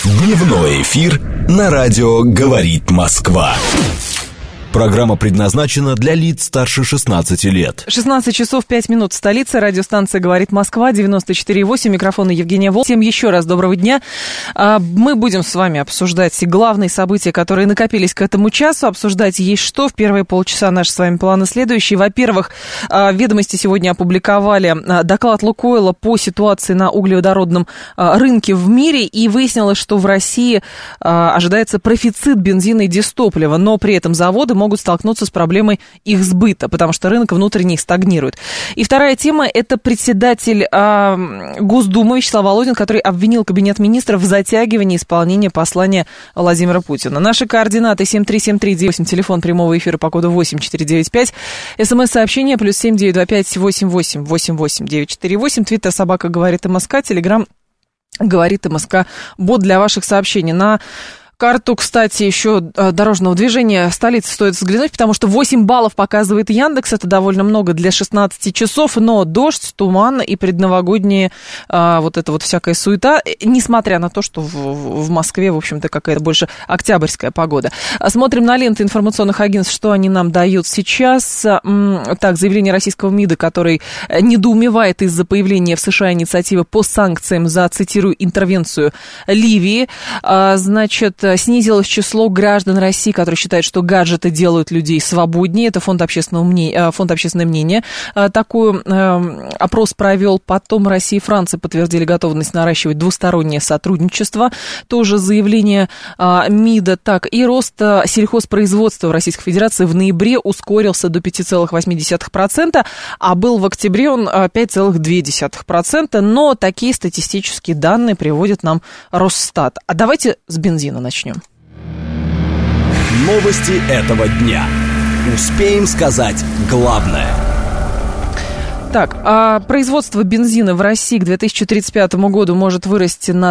Дневной эфир на радио «Говорит Москва». Программа предназначена для лиц старше 16 лет. 16 часов 5 минут в столице. Радиостанция «Говорит Москва», 94,8. Микрофон Евгения Волк. Всем еще раз доброго дня. Мы будем с вами обсуждать главные события, которые накопились к этому часу. Обсуждать есть что. В первые полчаса наши с вами планы следующие. Во-первых, «Ведомости» сегодня опубликовали доклад «Лукойла» по ситуации на углеводородном рынке в мире. И выяснилось, что в России ожидается профицит бензина и дистоплива. Но при этом заводы могут столкнуться с проблемой их сбыта, потому что рынок внутренний стагнирует. И вторая тема – это председатель Госдумы Вячеслав Володин, который обвинил Кабинет министров в затягивании исполнения послания Владимира Путина. Наши координаты 73739, телефон прямого эфира по коду 8495, СМС-сообщение +7 925 88 88 948, твиттер собака говорит МСК, телеграм говорит МСК, бот для ваших сообщений. На карту, кстати, еще дорожного движения столицы стоит взглянуть, потому что 8 баллов показывает Яндекс. Это довольно много для 16 часов, но дождь, туман и предновогодние вот эта вот всякая суета, несмотря на то, что в Москве, в общем-то, какая-то больше октябрьская погода. Смотрим на ленты информационных агентств, что они нам дают сейчас. Так, заявление российского МИДа, который недоумевает из-за появления в США инициативы по санкциям за, цитирую, интервенцию Ливии. Значит, снизилось число граждан России, которые считают, что гаджеты делают людей свободнее. Это фонд общественное мнение. Такой опрос провел. Потом Россия и Франция подтвердили готовность наращивать двустороннее сотрудничество. Тоже заявление МИДа. Так, и рост сельхозпроизводства в Российской Федерации в ноябре ускорился до 5,8%, а был в октябре он 5,2%. Но такие статистические данные приводит нам Росстат. А давайте с бензина начнем. Новости этого дня. Успеем сказать главное. Так, производство бензина в России к 2035 году может вырасти на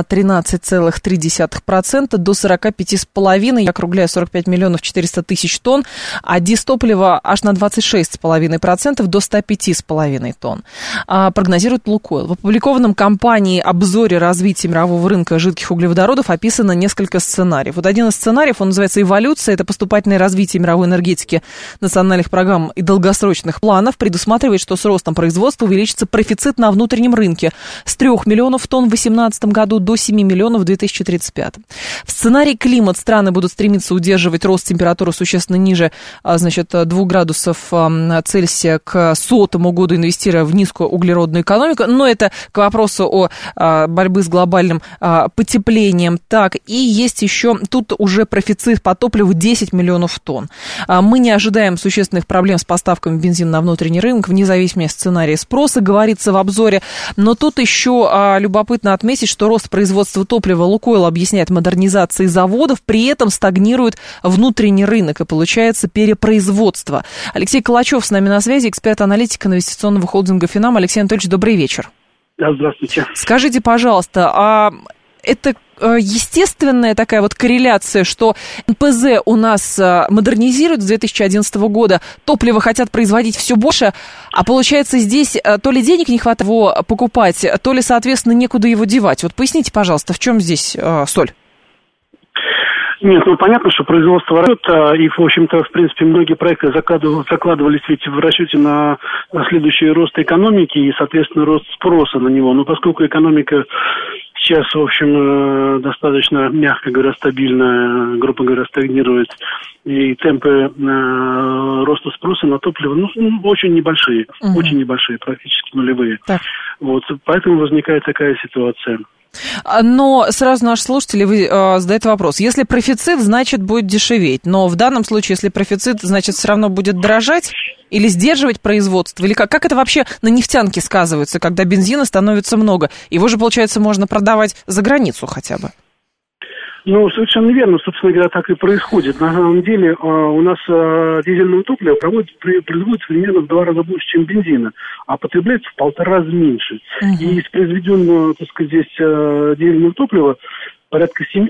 13,3% до 45,5, я округляю, 45 миллионов 400 тысяч тонн, а дистоплива аж на 26,5% до 105,5 тонн, прогнозирует Лукойл. В опубликованном компанией обзоре развития мирового рынка жидких углеводородов описано несколько сценариев. Вот один из сценариев, он называется «Эволюция», это поступательное развитие мировой энергетики, национальных программ и долгосрочных планов, предусматривает, что с ростом производства увеличится профицит на внутреннем рынке с 3 миллионов тонн в 2018 году до 7 миллионов в 2035. В сценарии «Климат» страны будут стремиться удерживать рост температуры существенно ниже, значит, 2 градусов Цельсия к 100 году, инвестируя в низкоуглеродную экономику. Но это к вопросу о борьбе с глобальным потеплением. Так, и есть еще тут уже профицит по топливу 10 миллионов тонн. Мы не ожидаем существенных проблем с поставками бензина на внутренний рынок, вне зависимости от сценария спроса, говорится в обзоре. Но тут еще любопытно отметить, что рост производства топлива Лукойл объясняет модернизацией заводов, при этом стагнирует внутренний рынок и получается перепроизводство. Алексей Калачев с нами на связи, эксперт-аналитик инвестиционного холдинга «Финам». Алексей Анатольевич, добрый вечер. Да, здравствуйте. Скажите, пожалуйста, это естественная такая вот корреляция, что НПЗ у нас модернизируют с 2011 года, топливо хотят производить все больше, а получается здесь то ли денег не хватает его покупать, то ли, соответственно, некуда его девать. Вот поясните, пожалуйста, в чем здесь соль? Нет, понятно, что производство растет, и, в общем-то, в принципе, многие проекты закладывались ведь в расчете на следующий рост экономики и, соответственно, рост спроса на него. Но поскольку экономика сейчас, в общем, достаточно, мягко говоря, стабильная, грубо говоря, стагнирует, и темпы роста спроса на топливо, очень небольшие, очень небольшие, практически нулевые. Так. Вот, поэтому возникает такая ситуация. Но сразу наши слушатели задают вопрос. Если профицит, значит, будет дешеветь. Но в данном случае, если профицит, значит, все равно будет дорожать или сдерживать производство? Или как это вообще на нефтянке сказывается, когда бензина становится много? Его же, получается, можно продавать за границу хотя бы. Совершенно верно. Собственно говоря, так и происходит. На самом деле у нас дизельное топливо производится примерно в 2 раза больше, чем бензина, а потребляется в 1,5 раза меньше. И из произведенного, так сказать, здесь дизельного топлива порядка 65-70%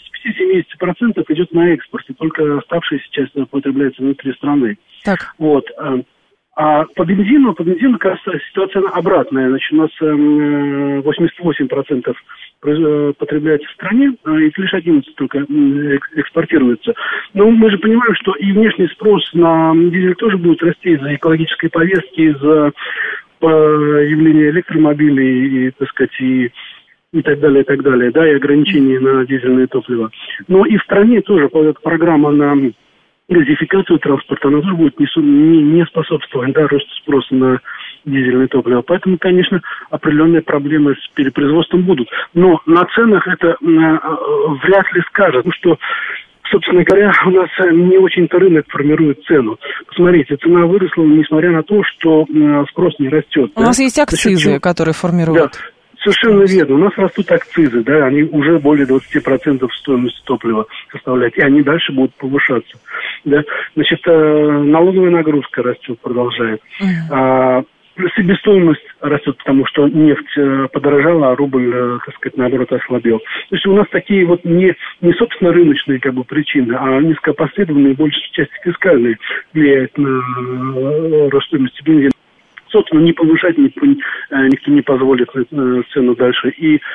идет на экспорт, и только оставшаяся часть потребляется внутри страны. Так. Вот. А по бензину, как раз ситуация обратная. Значит, у нас 88% потребляется в стране, и лишь 11 только экспортируется. Но мы же понимаем, что и внешний спрос на дизель тоже будет расти из-за экологической повестки, из-за появления электромобилей и, так сказать, и так далее, да, и ограничений на дизельное топливо. Но и в стране тоже программа на газификацию транспорта, она тоже будет не способствовать, да, росту спроса на дизельное топливо. Поэтому, конечно, определенные проблемы с перепроизводством будут. Но на ценах это вряд ли скажет, потому что, собственно говоря, у нас не очень-то рынок формирует цену. Посмотрите, цена выросла, несмотря на то, что спрос не растет. У нас есть акцизы, которые формируют. Да. Совершенно верно. У нас растут акцизы, да, они уже более 20% стоимости топлива составляют, и они дальше будут повышаться. Да. Значит, налоговая нагрузка растет, продолжает. Себестоимость растет, потому что нефть подорожала, а рубль, так сказать, наоборот, ослабел. То есть у нас такие вот не собственно рыночные как бы причины, а низкопоследовательные, большей части фискальные влияют на рост стоимости бензина. Собственно, не повышать никто не позволит цену дальше.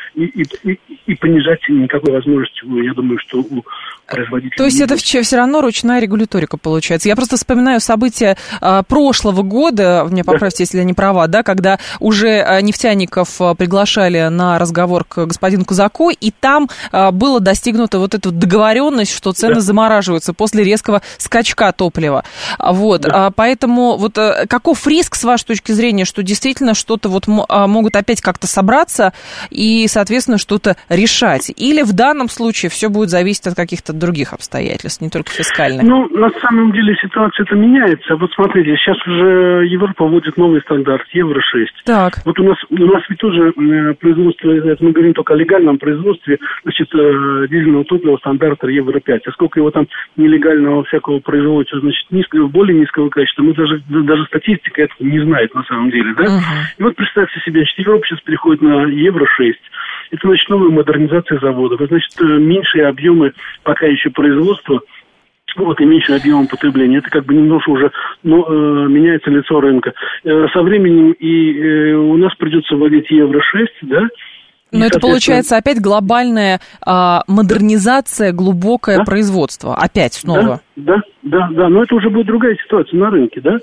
И понижать никакой возможности, я думаю, что у производителей. То есть это все равно ручная регуляторика получается. Я просто вспоминаю события прошлого года, меня поправьте, если я не права, да, когда уже нефтяников приглашали на разговор к господину Казаку, и там было достигнута вот эта договоренность, что цены замораживаются после резкого скачка топлива. Вот. Поэтому вот каков риск, с вашей точки зрения, что действительно что-то вот могут опять как-то собраться и, соответственно, что-то решать? Или в данном случае все будет зависеть от каких-то других обстоятельств, не только фискальных? Ну, на самом деле ситуация-то меняется. Вот смотрите, сейчас уже Европа вводит новый стандарт Евро-6. Так. Вот у нас ведь тоже производство, это мы говорим только о легальном производстве, значит, дизельного топлива стандарта Евро-5. А сколько его там нелегального всякого производится, значит, более низкого качества, мы даже статистика этого не знает на самом деле, да? И вот представьте себе, значит, Европа сейчас переходит на Евро-6. Это, значит, новая модернизация заводов. Это, значит, меньшие объемы пока еще производства, вот, и меньше объемом потребления. Это как бы немножко уже меняется лицо рынка. Со временем и у нас придется вводить Евро-6, да? Но это получается опять глобальная модернизация, глубокое производство. Опять снова. Да. Но это уже будет другая ситуация на рынке, да?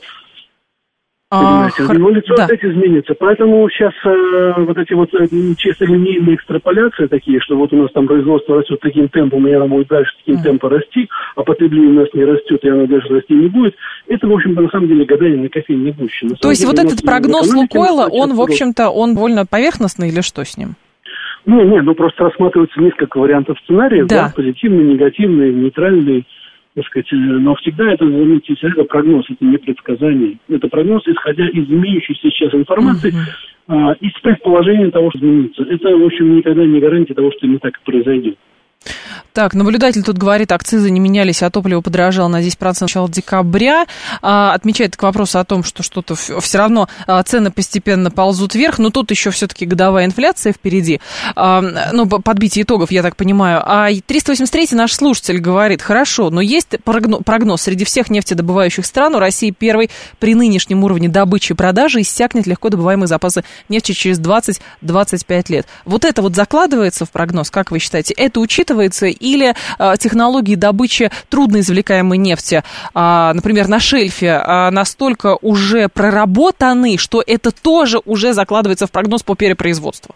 Его лицо опять изменится. Поэтому сейчас вот эти вот чисто линейные экстраполяции такие, что вот у нас там производство растет таким темпом, и оно будет дальше таким темпом расти, а потребление у нас не растет, и оно дальше расти не будет. Это, в общем-то, на самом деле гадание на кофейной гуще. То есть вот этот прогноз Лукойла, он, в общем-то, он довольно поверхностный или что с ним? Ну просто рассматривается несколько вариантов сценариев, да, позитивный, негативный, нейтральный. Так сказать, но всегда это, заметьте, это прогноз, это не предсказание. Это прогноз, исходя из имеющейся сейчас информации, и с предположением того, что изменится. Это, в общем, никогда не гарантия того, что именно так и произойдет. Так, наблюдатель тут говорит, акцизы не менялись, а топливо подорожало на 10% с начала декабря. Отмечает к вопросу о том, что что-то все равно цены постепенно ползут вверх, но тут еще все-таки годовая инфляция впереди. Подбитие итогов, я так понимаю. А 383-й наш слушатель говорит, хорошо, но есть прогноз. Среди всех нефтедобывающих стран у России первый при нынешнем уровне добычи и продажи иссякнет легко добываемые запасы нефти через 20-25 лет. Вот это вот закладывается в прогноз, как вы считаете? Это учитывается? Или технологии добычи трудноизвлекаемой нефти, например, на шельфе, настолько уже проработаны, что это тоже уже закладывается в прогноз по перепроизводству?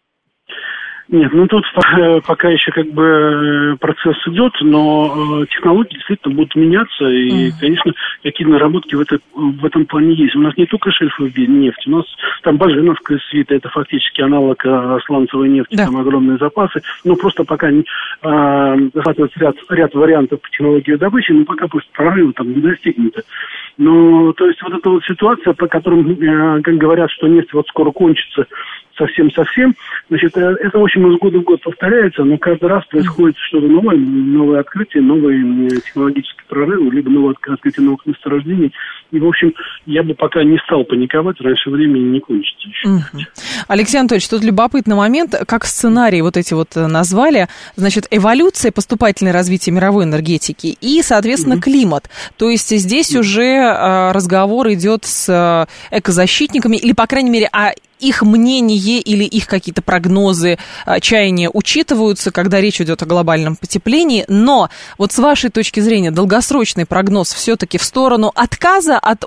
Нет, тут пока еще как бы процесс идет, но технологии действительно будут меняться, и, конечно, какие наработки в этом плане есть. У нас не только шельфовая нефть, у нас там баженовская свита, это фактически аналог сланцевой нефти, там огромные запасы, но просто пока захватывается ряд вариантов по технологии добычи, но пока просто прорыва там не достигнуто. Но, то есть, вот эта вот ситуация, по которым, как говорят, что нефть вот скоро кончится, совсем-совсем, значит, это, в общем, из года в год повторяется, но каждый раз происходит что-то новое открытие, новые технологические прорывы, либо новое открытие новых месторождений. И, в общем, я бы пока не стал паниковать, раньше времени не кончится еще. Алексей Анатольевич, тут любопытный момент, как сценарии вот эти вот назвали, значит, эволюция, поступательное развитие мировой энергетики и, соответственно, климат. То есть здесь уже разговор идет с экозащитниками, или, по крайней мере, их мнение или их какие-то прогнозы, чаяния учитываются, когда речь идет о глобальном потеплении, но вот с вашей точки зрения долгосрочный прогноз все-таки в сторону отказа от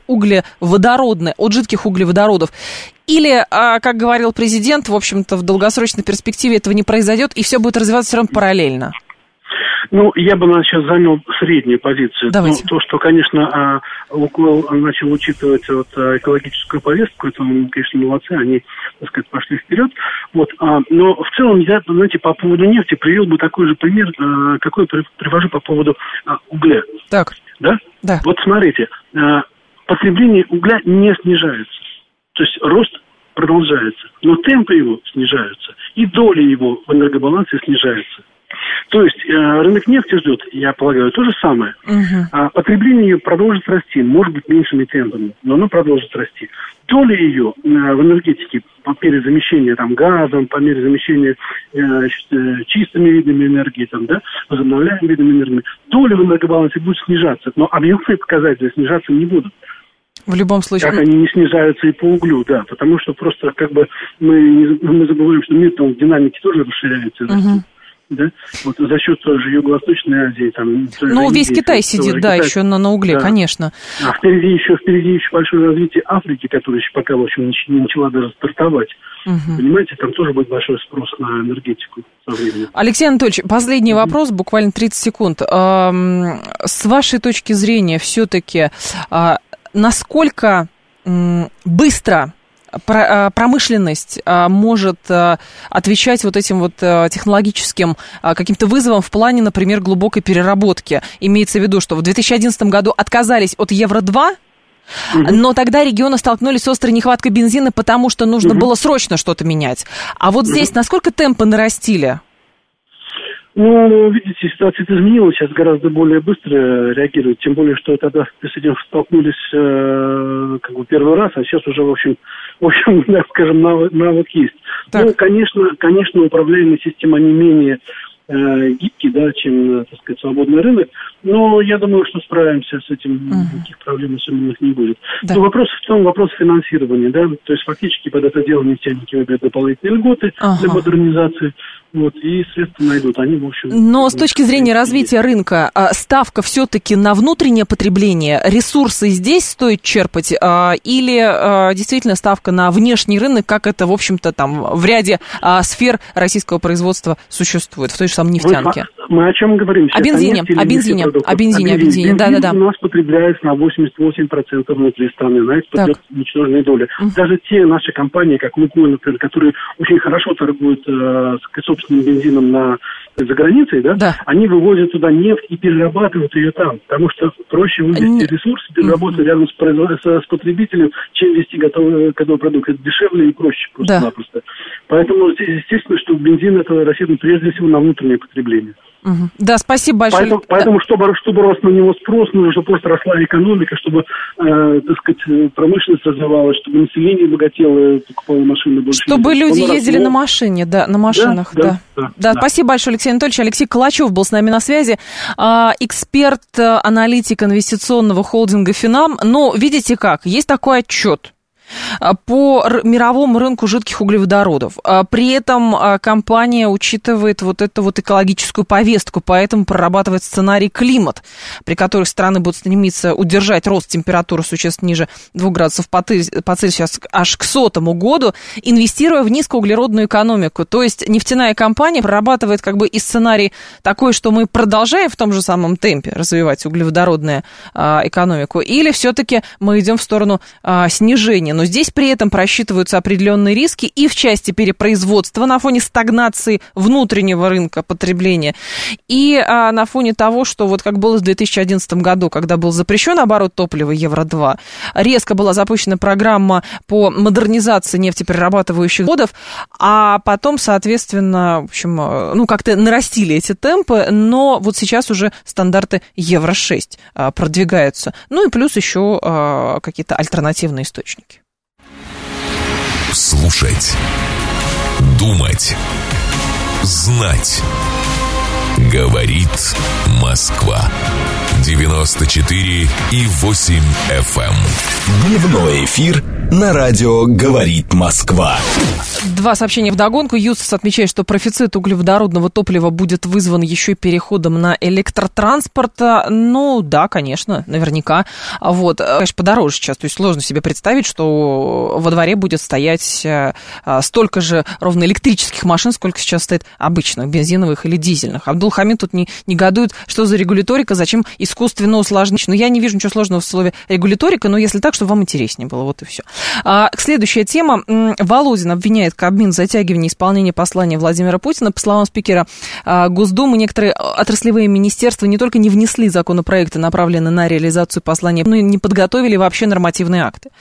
от жидких углеводородов, или, как говорил президент, в общем-то, в долгосрочной перспективе этого не произойдет, и все будет развиваться все равно параллельно? Ну, я бы сейчас занял среднюю позицию. Давайте. То, что, конечно, «Лукойл» начал учитывать экологическую повестку, это, конечно, молодцы, они, так сказать, пошли вперед. Но в целом, я, знаете, по поводу нефти привел бы такой же пример, какой привожу по поводу угля. Так. Да? Да. Вот смотрите, потребление угля не снижается. То есть рост продолжается, но темпы его снижаются, и доля его в энергобалансе снижается. То есть рынок нефти ждет, я полагаю, то же самое. А потребление ее продолжит расти, может быть, меньшими темпами, но оно продолжит расти. Доля ее в энергетике по мере замещения газом, по мере замещения чистыми видами энергии, возобновляемыми видами энергии, доля в энергобалансе будет снижаться, но объемные показатели снижаться не будут. В любом случае. Как они не снижаются и по углю, да, потому что просто мы забываем, что мир в динамике тоже расширяется. Да? За счет тоже Юго-Восточной Азии. Весь Китай сидит, Китай, еще на угле, да. Конечно. А впереди еще большое развитие Африки, которая еще пока, в общем, не начала даже стартовать. Понимаете, там тоже будет большой спрос на энергетику со временем. Алексей Анатольевич, последний вопрос, буквально 30 секунд. С вашей точки зрения, все-таки, насколько быстро промышленность может отвечать этим технологическим каким-то вызовам в плане, например, глубокой переработки? Имеется в виду, что в 2011 году отказались от Евро-2, но тогда регионы столкнулись с острой нехваткой бензина, потому что нужно было срочно что-то менять. А здесь насколько темпы нарастили? Видите, ситуация изменилась, сейчас гораздо более быстро реагирует, тем более, что тогда с этим столкнулись первый раз, а сейчас уже, в общем, так скажем, навык есть. Так. Конечно, управляемая система не менее гибкий, чем, так сказать, свободный рынок, но я думаю, что справимся с этим, никаких проблем особенных не будет. Да. Но вопрос финансирования, то есть фактически под это дело нефтяники выберут дополнительные льготы для модернизации, и средства найдут, они, в общем... Но с точки зрения развития рынка, ставка все-таки на внутреннее потребление, ресурсы здесь стоит черпать, или действительно ставка на внешний рынок, как это, в общем-то, в ряде сфер российского производства существует, в той же самой нефтянке? Мы о чем говорим? О бензине, бензин да. У нас потребляется на 88% внутри страны, на это идет ничтожная доля. Даже те наши компании, как «Лукойл», например, которые очень хорошо торгуют собственным бензином за границей, они вывозят туда нефть и перерабатывают ее там, потому что проще вывести ресурсы, переработать рядом с потребителем, чем вести готовый продукт. Это дешевле и проще просто-напросто. Поэтому естественно, что бензин это рассчитан прежде всего на внутреннее потребление. Да, спасибо большое. Поэтому чтобы рос на него спрос, нужно, чтобы просто росла экономика, чтобы, так сказать, промышленность развивалась, чтобы население богатело, покупало машины больше. Чтобы люди ездили на машине, на машинах, да. Спасибо большое, Алексей Анатольевич. Алексей Калачев был с нами на связи, эксперт, аналитик инвестиционного холдинга «Финам». Но видите как, есть такой отчет по мировому рынку жидких углеводородов. При этом компания учитывает эту экологическую повестку, поэтому прорабатывает сценарий климат, при котором страны будут стремиться удержать рост температуры существенно ниже 2 градусов по Цельсию аж к 100 году, инвестируя в низкоуглеродную экономику. То есть нефтяная компания прорабатывает и сценарий такой, что мы продолжаем в том же самом темпе развивать углеводородную экономику, или все-таки мы идем в сторону снижения. Но здесь при этом просчитываются определенные риски и в части перепроизводства на фоне стагнации внутреннего рынка потребления, и на фоне того, что как было в 2011 году, когда был запрещен оборот топлива Евро-2, резко была запущена программа по модернизации нефтеперерабатывающих заводов, а потом, соответственно, в общем, как-то нарастили эти темпы, но сейчас уже стандарты Евро-6 продвигаются. И плюс еще какие-то альтернативные источники. Слушать, думать, знать. Говорит Москва. 94,8 FM. Дневной эфир на радио «Говорит Москва». Два сообщения вдогонку. Юстас отмечает, что профицит углеводородного топлива будет вызван еще переходом на электротранспорт. Ну, да, конечно, наверняка. Вот, конечно, подороже сейчас. То есть сложно себе представить, что во дворе будет стоять столько же ровно электрических машин, сколько сейчас стоит обычных, бензиновых или дизельных. Абдул-Хамид тут не негодует, что за регуляторика, зачем искусственно усложнить. Но я не вижу ничего сложного в слове регуляторика, но если так, чтобы вам интереснее было. Вот и все. Следующая тема. Володин обвиняет Кабмин в затягивании исполнения послания Владимира Путина. По словам спикера Госдумы, некоторые отраслевые министерства не только не внесли законопроекты, направленные на реализацию послания, но и не подготовили вообще нормативные акты.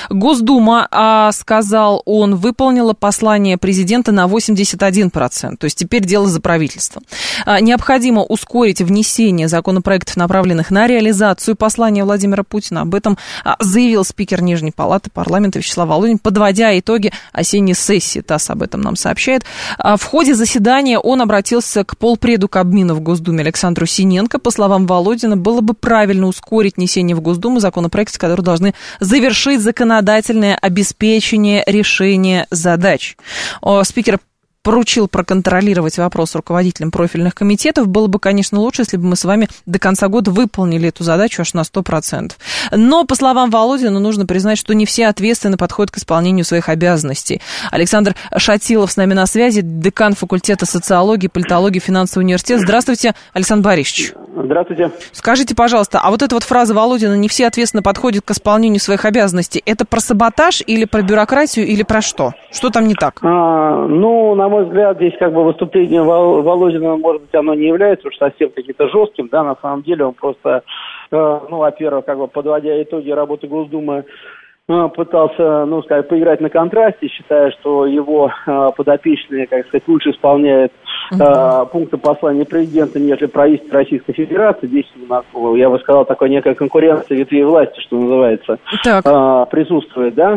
Госдума, сказал он, выполнила послание президента на 81%. То есть теперь дело за правительством. Необходимо ускорить внесение законопроектов, направленных на реализацию послания Владимира Путина. Об этом заявил спикер Нижней палаты парламента Вячеслав Володин, подводя итоги осенней сессии. ТАСС об этом нам сообщает. В ходе заседания он обратился к полпреду Кабмина в Госдуме Александру Синенко. По словам Володина, было бы правильно ускорить внесение в Госдуму законопроектов, которые должны завершить законодательное обеспечение решения задач. Спикер поручил проконтролировать вопрос руководителям профильных комитетов. Было бы, конечно, лучше, если бы мы с вами до конца года выполнили эту задачу аж на 100%. Но, по словам Володина, нужно признать, что не все ответственно подходят к исполнению своих обязанностей. Александр Шатилов с нами на связи, декан факультета социологии, политологии, финансового университета. Здравствуйте, Александр Борисович. Здравствуйте. Скажите, пожалуйста, а вот эта вот фраза Володина «не все ответственно подходят к исполнению своих обязанностей» это про саботаж или про бюрократию или про что? Что там не так? Ну, на мой взгляд, здесь как бы выступление Володина, может быть, оно не является уж совсем каким-то жестким, да, на самом деле он просто, ну, во-первых, как бы подводя итоги работы Госдумы, пытался, ну, сказать, поиграть на контрасте, считая, что его подопечные, как сказать, лучше исполняют пункты послания президента, нежели правительство Российской Федерации. Здесь у нас, я бы сказал, такая некая конкуренция ветвей власти, что называется, присутствует, да.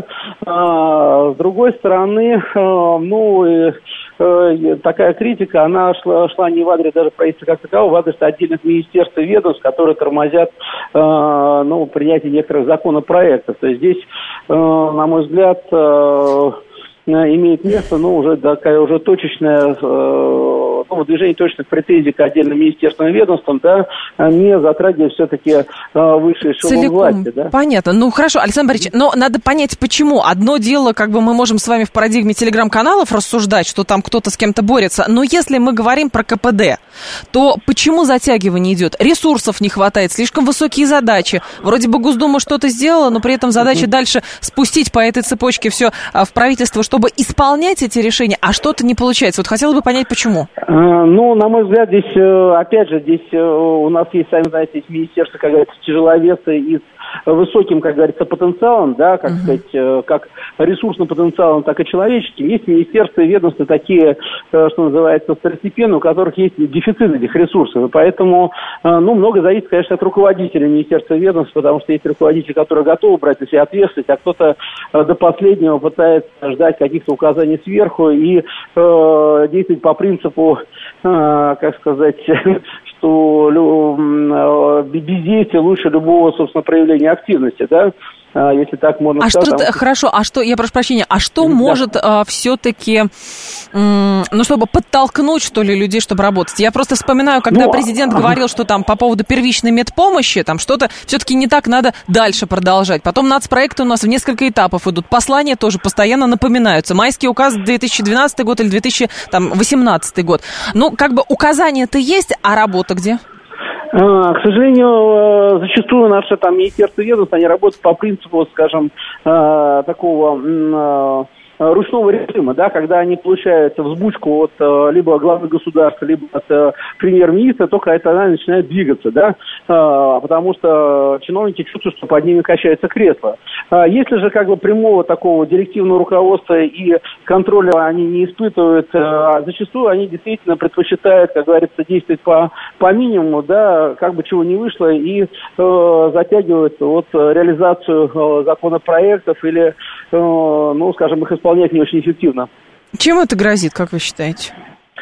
С другой стороны, ну, такая критика, она шла не в адрес даже правительства как такового, в адрес отдельных министерств и ведомств, которые тормозят, ну, принятие некоторых законопроектов. То есть здесь, на мой взгляд, имеет место, ну, уже такая уже точечная, выдвижение точных претензий к отдельным министерствам и ведомствам, да, не затрагивая все-таки высший эшелон власти, да. Понятно. Ну, хорошо, Александр Борисович, но надо понять, почему. Одно дело, как бы мы можем с вами в парадигме телеграм-каналов рассуждать, что там кто-то с кем-то борется, но если мы говорим про КПД, то почему затягивание идет? Ресурсов не хватает, слишком высокие задачи. Вроде бы Госдума что-то сделала, но при этом задача дальше спустить по этой цепочке все в правительство, чтобы исполнять эти решения, а что-то не получается. Вот хотела бы понять, почему. Ну, на мой взгляд, здесь, опять же, здесь у нас есть, сами знаете, есть министерство, как говорится, тяжеловесы и с высоким, как говорится, потенциалом, да, как сказать, как ресурсным потенциалом, так и человеческим. Есть министерства и ведомства такие, что называется, второстепенные, у которых есть дефицит этих ресурсов. И поэтому, ну, много зависит, конечно, от руководителя министерства и ведомств, потому что есть руководители, которые готовы брать на себя ответственность, а кто-то до последнего пытается ждать каких-то указаний сверху и действовать по принципу, как сказать, что бездействие лучше любого, собственно, проявления активности, да, если так можно сказать. Хорошо, а что, я прошу прощения, а что может все-таки, ну, чтобы подтолкнуть, что ли, людей, чтобы работать? Я просто вспоминаю, когда президент говорил, что там по поводу первичной медпомощи, там что-то все-таки не так, надо дальше продолжать. Потом нацпроекты у нас в несколько этапов идут, послания тоже постоянно напоминаются. Майский указ 2012 год или 2018 год. Ну, как бы указания-то есть, а работа где? К сожалению, зачастую наши там министерства и ведомства, они работают по принципу, скажем, такого ручного режима, да, когда они получают взбучку от либо главы государства, либо от премьер-министра, только это она начинает двигаться, да, потому что чиновники чувствуют, что под ними качается кресло. Если же как бы прямого такого директивного руководства и контроля они не испытывают, зачастую они действительно предпочитают, как говорится, действовать по минимуму, да, как бы чего не вышло, и затягивают вот реализацию законопроектов или, ну, скажем, их исполнять не очень эффективно. Чем это грозит, как вы считаете?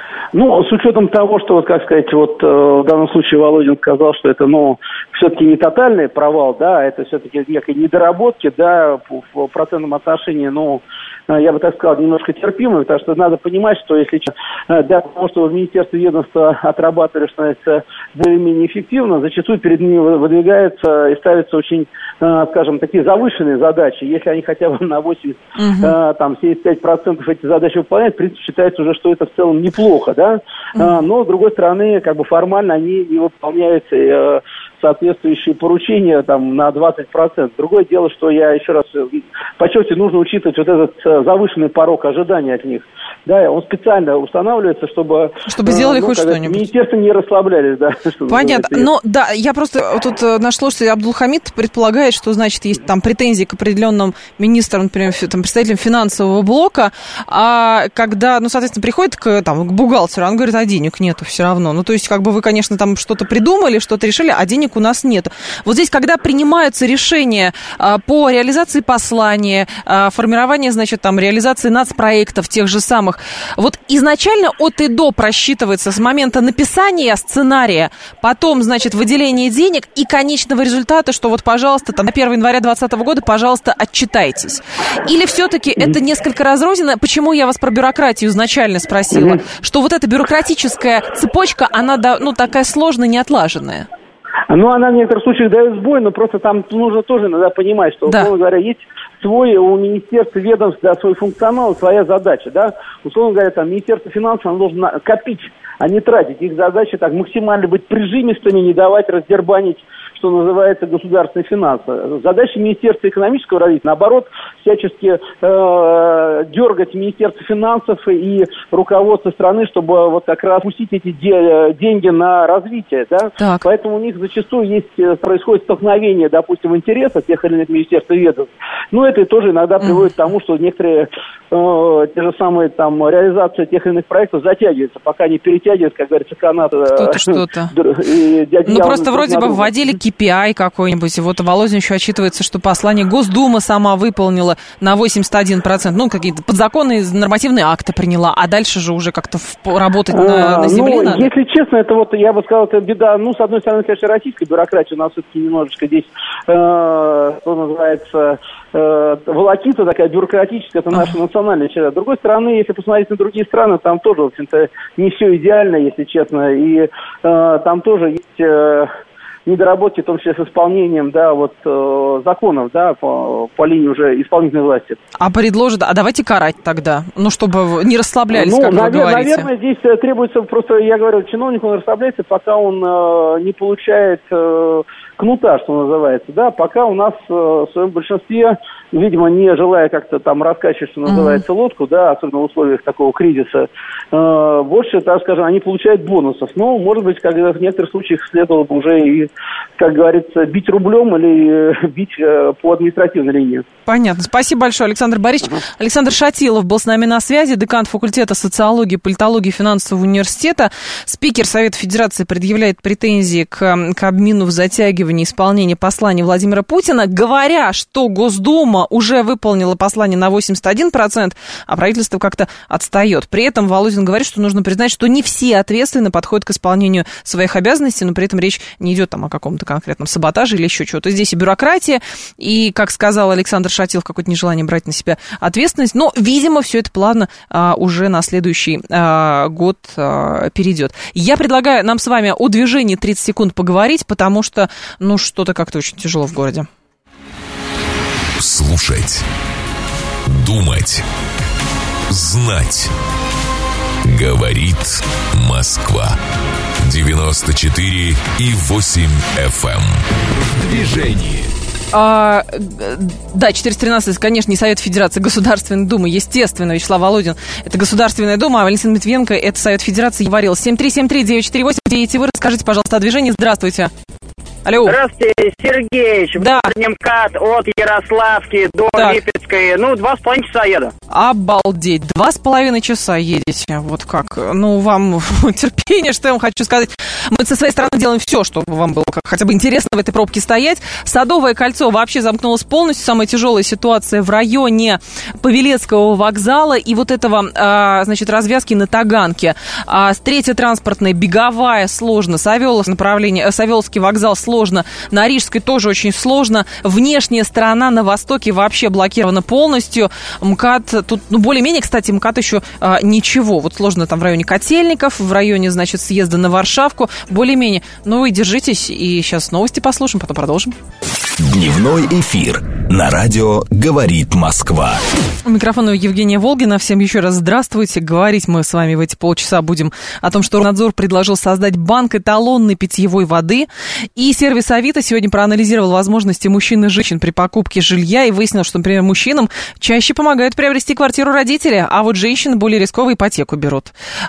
Ну, с учетом того, что, вот, как сказать, вот в данном случае Володин сказал, что это, ну, все-таки не тотальный провал, да, это все-таки некие недоработки, да, в процентном отношении, ну, я бы так сказал, немножко терпимый, потому что надо понимать, что если для того, чтобы в министерстве ведомства отрабатывали, что это более-менее эффективно, зачастую перед ними выдвигаются и ставятся очень, скажем, такие завышенные задачи. Если они хотя бы на 80, там, 75% эти задачи выполняют, в принципе, считается уже, что это в целом неплохо, да, но, с другой стороны, как бы формально они не выполняют соответствующие поручения там на 20%. Другое дело, что я еще раз подчеркиваю, нужно учитывать вот этот завышенный порог ожидания от них. Да, он специально устанавливается, чтобы сделали хоть что-нибудь. Министерства не расслаблялись, да. Понятно. Но да, я просто тут наш слушатель Абдулхамид предполагает, что, значит, есть там претензии к определенным министрам, например, там, представителям финансового блока, а когда, ну, соответственно, приходит к бухгалтеру, он говорит, а денег нету все равно. Ну, то есть, как бы вы, конечно, там что-то придумали, что-то решили, а денег у нас нет. Вот здесь, когда принимаются решения по реализации послания, формирование, значит, там, реализации нацпроектов тех же самых, вот изначально от и до просчитывается с момента написания сценария, потом, значит, выделение денег и конечного результата, что вот, пожалуйста, там, на 1 января 2020 года, пожалуйста, отчитайтесь. Или все-таки это несколько разрозненно? Почему я вас про бюрократию изначально спросила? Что вот эта бюрократическая цепочка, она, ну, такая сложная, неотлаженная. Ну, она в некоторых случаях дает сбой, но просто там нужно тоже иногда понимать, что, условно говоря, есть свой у министерства, ведомств, да, свой функционал, своя задача, да. Условно говоря, там, Министерство финансов, оно должно копить, а не тратить. Их задача так максимально быть прижимистыми, не давать раздербанить, что называется, государственные финансы. Задача Министерства экономического развития, наоборот, всячески дергать Министерство финансов и руководство страны, чтобы вот как раз пустить эти деньги на развитие, да. Так. Поэтому у них зачастую происходит столкновение, допустим, интересов тех или иных министерств и ведомств. Но это тоже иногда приводит к тому, что некоторые те же самые там реализация тех или иных проектов затягивается, пока не перетягивается, как говорится, канат. Что-то. Ну, просто вроде бы вводили KPI какой-нибудь, и вот Володин еще отчитывается, что послание Госдума сама выполнила на 81%, ну, какие-то подзаконные нормативные акты приняла, а дальше же уже как-то работать на земле надо. Если честно, это вот, я бы сказал, это беда, ну, с одной стороны, конечно, российская бюрократия, у нас все-таки немножечко здесь, что называется, волокита такая бюрократическая, это наша национальная черта. С другой стороны, если посмотреть на другие страны, там тоже, в общем-то, не все идеально, если честно, и там тоже есть недоработки, в том числе с исполнением, да, вот законов, да, по линии уже исполнительной власти. А предложат, а давайте карать тогда, ну, чтобы не расслаблялись, как вы говорите. Наверное, здесь требуется просто, я говорю, чиновник, он расслабляется, пока он не получает кнута, что называется, да, пока у нас в своем большинстве, видимо, не желая как-то там раскачивать, что называется, лодку, да, особенно в условиях такого кризиса, больше, так скажем, они получают бонусов. Но, может быть, как в некоторых случаях следовало бы уже и, как говорится, бить рублем или бить по административной линии. Понятно. Спасибо большое, Александр Борисович. Александр Шатилов был с нами на связи, декан факультета социологии, политологии, финансового университета. Спикер Совета Федерации предъявляет претензии к Кабмину в затягивании исполнения послания Владимира Путина, говоря, что Госдума уже выполнила послание на 81%, а правительство как-то отстает. При этом Володин говорит, что нужно признать, что не все ответственно подходят к исполнению своих обязанностей, но при этом речь не идет там о каком-то конкретном саботаже или еще чего-то. Здесь и бюрократия, и, как сказал Александр Шатилов, какое-то нежелание брать на себя ответственность, но, видимо, все это плавно уже на следующий год перейдет. Я предлагаю нам с вами о движении 30 секунд поговорить, потому что, ну, что-то как-то очень тяжело в городе. Слушать, думать, знать. Говорит Москва. 94,8 FM. Движение. Да, 413, конечно, не Совет Федерации, Государственная Дума, естественно, Вячеслав Володин, это Государственная Дума, а Валентин Матвиенко, это Совет Федерации, говорил. 7373948, где идти вы, расскажите, пожалуйста, о движении. Здравствуйте. Алло. Здравствуйте, Сергеич. Да. МКАД от Ярославки до Липецкой. 2,5 часа еду. Обалдеть. 2,5 часа едете. Вот как. Вам терпение, что я вам хочу сказать. Мы со своей стороны делаем все, чтобы вам было хотя бы интересно в этой пробке стоять. Садовое кольцо вообще замкнулось полностью. Самая тяжелая ситуация в районе Павелецкого вокзала и вот этого, развязки на Таганке. Третья транспортная, Беговая, сложно. Савеловский вокзал сложно. На Рижской тоже очень сложно. Внешняя сторона на востоке вообще блокирована полностью. МКАД тут, более-менее, кстати, МКАД еще ничего. Вот сложно там в районе Котельников, в районе, съезда на Варшавку. Более-менее. И держитесь. И сейчас новости послушаем, потом продолжим. Дневной эфир на радио «Говорит Москва». У микрофона Евгения Волгина. Всем еще раз здравствуйте. Говорить мы с вами в эти полчаса будем о том, что Роснадзор предложил создать банк эталонной питьевой воды. И сервис Авито сегодня проанализировал возможности мужчин и женщин при покупке жилья и выяснил, что, например, мужчинам чаще помогают приобрести квартиру родители, а вот женщины более рисково ипотеку берут.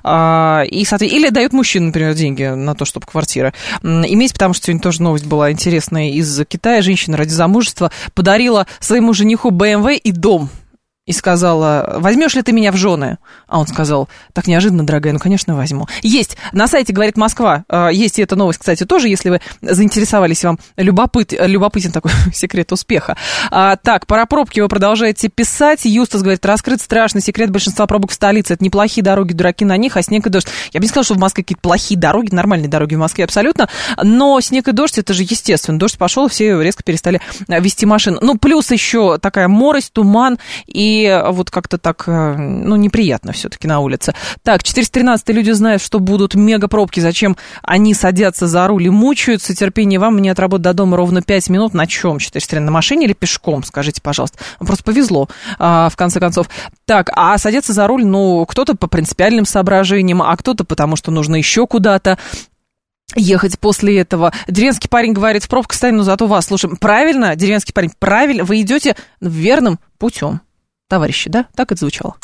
Или дают мужчинам, например, деньги на то, чтобы квартира иметь, потому что сегодня тоже новость была интересная из Китая. Женщина ради замужества подарила своему жениху BMW и дом. И сказала: возьмешь ли ты меня в жены? А он сказал: так неожиданно, дорогая, конечно, возьму. Есть на сайте «Говорит Москва», есть и эта новость, кстати, тоже, если вы заинтересовались, вам любопытен такой секрет успеха. Так, про пробки вы продолжаете писать. Юстас говорит: раскрыт страшный секрет большинства пробок в столице. Это не плохие дороги, дураки на них, а снег и дождь. Я бы не сказала, что в Москве какие-то плохие дороги, нормальные дороги в Москве абсолютно, но снег и дождь, это же естественно. Дождь пошел, все резко перестали вести машину. Плюс еще такая морось, туман и вот как-то так, неприятно все-таки на улице. Так, 413 люди знают, что будут мегапробки, зачем они садятся за руль и мучаются. Терпение вам, мне от работы до дома ровно 5 минут. На чем? 413, на машине или пешком, скажите, пожалуйста. Просто повезло, в конце концов. Так, а садятся за руль, кто-то по принципиальным соображениям, а кто-то потому, что нужно еще куда-то ехать после этого. Деревенский парень говорит: в пробку ставим, но зато вас слушаем. Правильно, деревенский парень, правильно, вы идете верным путем. Товарищи, да? Так это звучало.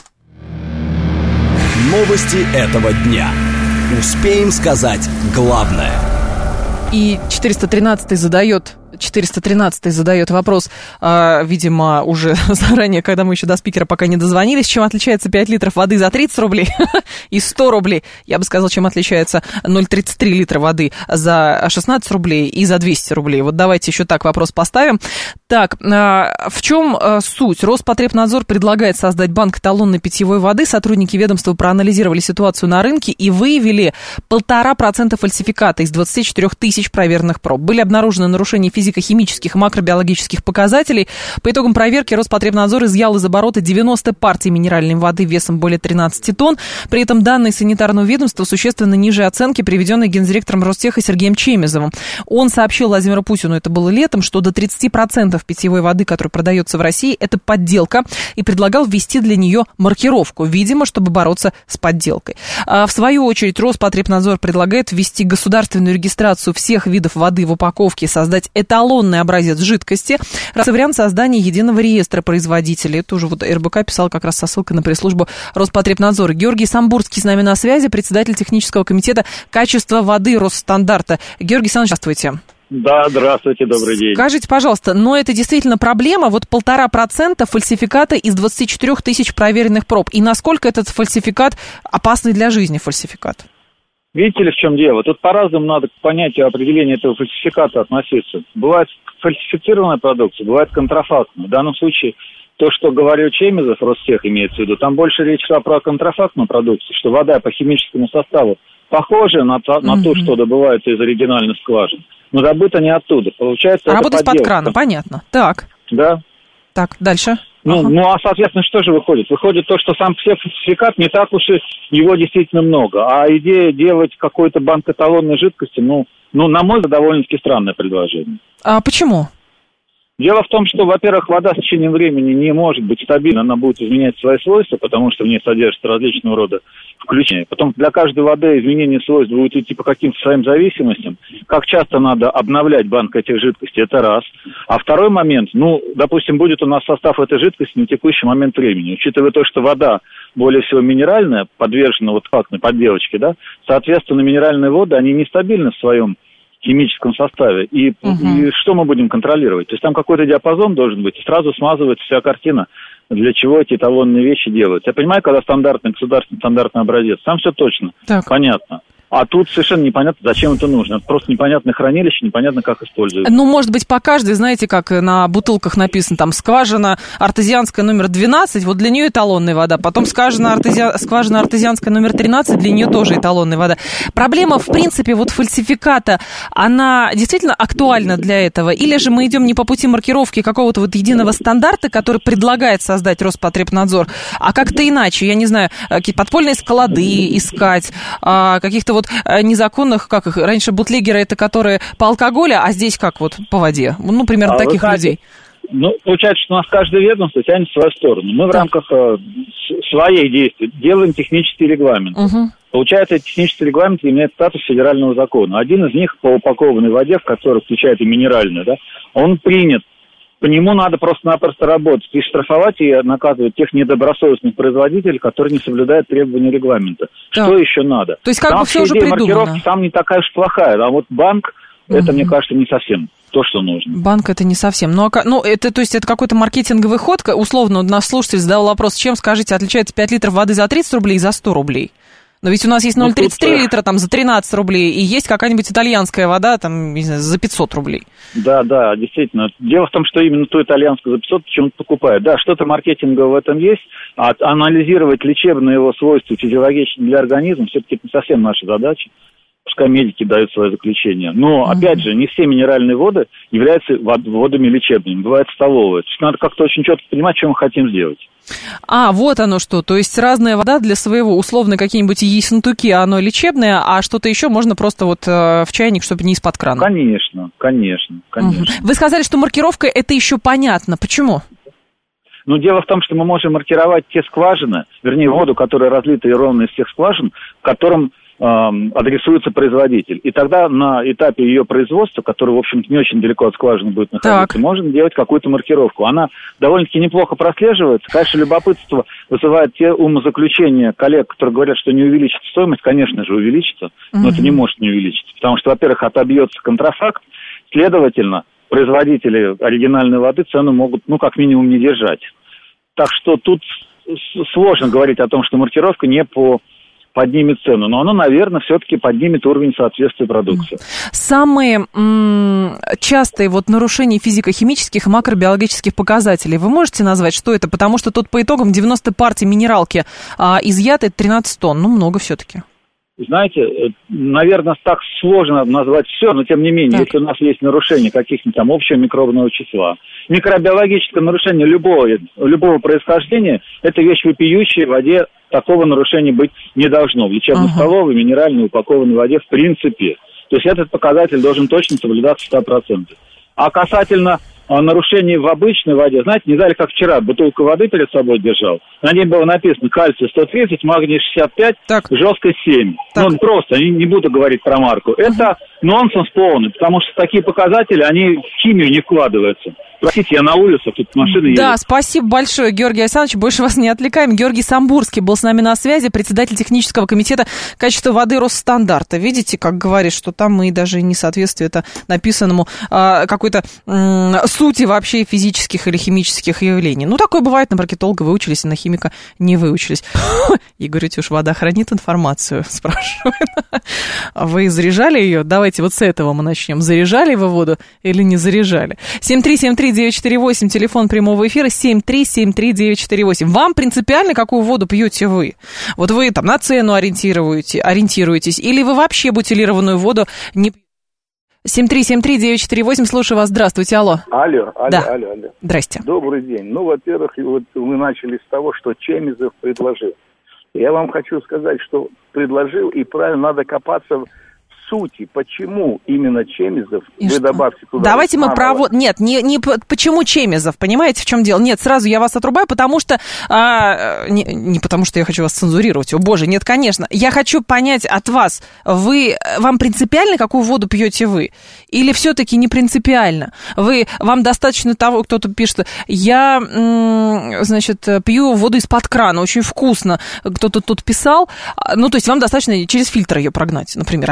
Новости этого дня. Успеем сказать главное. И 413-й задает вопрос, видимо, уже заранее, когда мы еще до спикера пока не дозвонились, чем отличается 5 литров воды за 30 рублей и 100 рублей. Я бы сказала, чем отличается 0,33 литра воды за 16 рублей и за 200 рублей. Вот давайте еще так вопрос поставим. Так, в чем суть? Роспотребнадзор предлагает создать банк эталонной питьевой воды. Сотрудники ведомства проанализировали ситуацию на рынке и выявили 1,5% фальсификата из 24 тысяч проверенных проб. Были обнаружены нарушения физико-химических и макробиологических показателей. По итогам проверки Роспотребнадзор изъял из оборота 90 партий минеральной воды весом более 13 тонн. При этом данные санитарного ведомства существенно ниже оценки, приведенной гендиректором Ростеха Сергеем Чемезовым. Он сообщил Владимиру Путину, это было летом, что до 30% питьевой воды, которая продается в России, это подделка, и предлагал ввести для нее маркировку, видимо, чтобы бороться с подделкой. В свою очередь Роспотребнадзор предлагает ввести государственную регистрацию всех видов воды в упаковке, создать эталонный образец жидкости, вариант создания единого реестра производителей. Это уже вот РБК писал как раз со ссылкой на пресс-службу Роспотребнадзора. Георгий Самбурский с нами на связи, председатель технического комитета качества воды Росстандарта. Георгий Александрович, здравствуйте. Да, здравствуйте, добрый день. Скажите, пожалуйста, но это действительно проблема? Вот 1,5% фальсификата из 24 тысяч проверенных проб. И насколько этот фальсификат опасный для жизни фальсификат? Видите ли, в чем дело? Тут по-разному надо к понятию определения этого фальсификата относиться. Бывает фальсифицированная продукция, бывает контрафактная. В данном случае то, что говорил Чемезов, Ростех имеется в виду, там больше речь шла про контрафактную продукцию, что вода по химическому составу похожа на то, что добывается из оригинальных скважин, но добыто не оттуда. Получается, работа из-под крана, понятно. Так. Да. Так, дальше. Соответственно, что же выходит? Выходит то, что сам фальсификат не так уж и его действительно много. А идея делать какой-то банк эталонной жидкости, на мой взгляд, довольно-таки странное предложение. А почему? Дело в том, что, во-первых, вода с течением времени не может быть стабильна, она будет изменять свои свойства, потому что в ней содержатся различного рода включения. Потом для каждой воды изменение свойств будет идти по каким-то своим зависимостям. Как часто надо обновлять банк этих жидкостей, это раз. А второй момент, допустим, будет у нас состав этой жидкости на текущий момент времени. Учитывая то, что вода более всего минеральная, подвержена фактной подделочке, да, соответственно, минеральные воды, они нестабильны в своем химическом составе. И что мы будем контролировать? То есть там какой-то диапазон должен быть, и сразу смазывается вся картина, для чего эти эталонные вещи делаются. Я понимаю, когда стандартный государственный стандартный образец, там все точно, понятно. А тут совершенно непонятно, зачем это нужно. Это просто непонятное хранилище, непонятно, как используют. Ну, может быть, по каждой, знаете, как на бутылках написано, там, скважина артезианская номер 12, вот для нее эталонная вода. Потом скважина артезианская номер 13, для нее тоже эталонная вода. Проблема, в принципе, вот фальсификата, она действительно актуальна для этого? Или же мы идем не по пути маркировки какого-то вот единого стандарта, который предлагает создать Роспотребнадзор, а как-то иначе? Я не знаю, какие подпольные склады искать, каких-то вот незаконных, как их, раньше бутлегеры, это которые по алкоголю, а здесь как вот по воде? Ну, примерно таких людей. Ну, получается, что у нас каждое ведомство тянет в свою сторону. Мы в рамках своих действий делаем технический регламент. Получается, технический регламент имеет статус федерального закона. Один из них по упакованной воде, в которой включает и минеральную, да, он принят. По нему надо просто-напросто работать и штрафовать и наказывать тех недобросовестных производителей, которые не соблюдают требования регламента. Да. Что еще надо? То есть как бы все уже придумано. Там не такая уж плохая, а вот банк, это, мне кажется, не совсем то, что нужно. Банк это не совсем. Ну, это, то есть это какой-то маркетинговый ход. Условно, наш слушатель задал вопрос, чем, скажите, отличается 5 литров воды за 30 рублей и за 100 рублей? Но ведь у нас есть 0,33 литра там за 13 рублей, и есть какая-нибудь итальянская вода там, не знаю, за 500 рублей. Да, действительно. Дело в том, что именно ту итальянскую за 500 почему-то покупают. Да, что-то маркетинговое в этом есть, а анализировать лечебные его свойства физиологичные для организма все-таки это не совсем наша задача. Пускай медики дают свое заключение. Но, опять же, не все минеральные воды являются водами лечебными. Бывает столовые. То есть надо как-то очень четко понимать, что мы хотим сделать. Вот оно что. То есть разная вода для своего, условно, какие-нибудь ессентуки, оно лечебное, а что-то еще можно просто вот в чайник, чтобы не из-под крана. Конечно. Вы сказали, что маркировка это еще понятно. Почему? Но дело в том, что мы можем маркировать те скважины, вернее, воду, которая разлита и ровно из тех скважин, которым адресуется производитель. И тогда на этапе ее производства, который, в общем-то, не очень далеко от скважины будет находиться, можно делать какую-то маркировку. Она довольно-таки неплохо прослеживается. Конечно, любопытство вызывает те умозаключения коллег, которые говорят, что не увеличится стоимость. Конечно же, увеличится, но это не может не увеличиться. Потому что, во-первых, отобьется контрафакт, следовательно, производители оригинальной воды цену могут, как минимум, не держать. Так что тут сложно говорить о том, что маркировка не поднимет цену, но оно, наверное, все-таки поднимет уровень соответствия продукции. Самые частые вот нарушения физико-химических и макробиологических показателей вы можете назвать, что это? Потому что тут по итогам 90 партий минералки изъяты 13 тонн, много все-таки. Знаете, наверное, так сложно назвать все, но тем не менее, если у нас есть нарушение каких-нибудь там общего микробного числа, микробиологическое нарушение любого происхождения, это вещь вопиющая, в воде такого нарушения быть не должно. В лечебно-столовой, минеральной, упакованной воде в принципе. То есть этот показатель должен точно соблюдаться 100%. А касательно нарушений в обычной воде, знаете, не знали, как вчера, бутылку воды перед собой держал, на ней было написано кальций 130, магний 65, жесткость 7. Просто, не буду говорить про марку. Это нонсенс полный, потому что такие показатели, они в химию не вкладываются. Простите, я на улице, тут машины едут. Да, спасибо большое, Георгий Александрович, больше вас не отвлекаем. Георгий Самбурский был с нами на связи, председатель технического комитета качества воды Росстандарта. Видите, как говорит, что там мы даже не соответствует написанному какой-то сути вообще физических или химических явлений. Такое бывает, на маркетолога выучились, и на химика не выучились. Игорь Утюж, вода хранит информацию, спрашивает. Вы заряжали ее? Давайте вот с этого мы начнем. Заряжали вы воду или не заряжали? 7373948, телефон прямого эфира, 7373948. Вам принципиально, какую воду пьете вы? Вот вы там на цену ориентируетесь, или вы вообще бутилированную воду не пьете? 7373948, слушаю вас, здравствуйте, алло. Алло. Здрасте. Добрый день. Во-первых, вот мы начали с того, что Чемизов предложил. Я вам хочу сказать, что предложил, и правильно надо копаться в сути, почему именно Чемизов, вы добавьте туда... Давайте мы Нет, не почему Чемизов, понимаете, в чем дело? Нет, сразу я вас отрубаю, потому что... не потому что я хочу вас цензурировать, о боже, нет, конечно. Я хочу понять от вас, вам принципиально, какую воду пьете вы? Или все-таки не принципиально? Вам достаточно того, кто-то пишет, я, пью воду из-под крана, очень вкусно, кто-то тут писал, то есть вам достаточно через фильтр ее прогнать, например, обычный фильтр.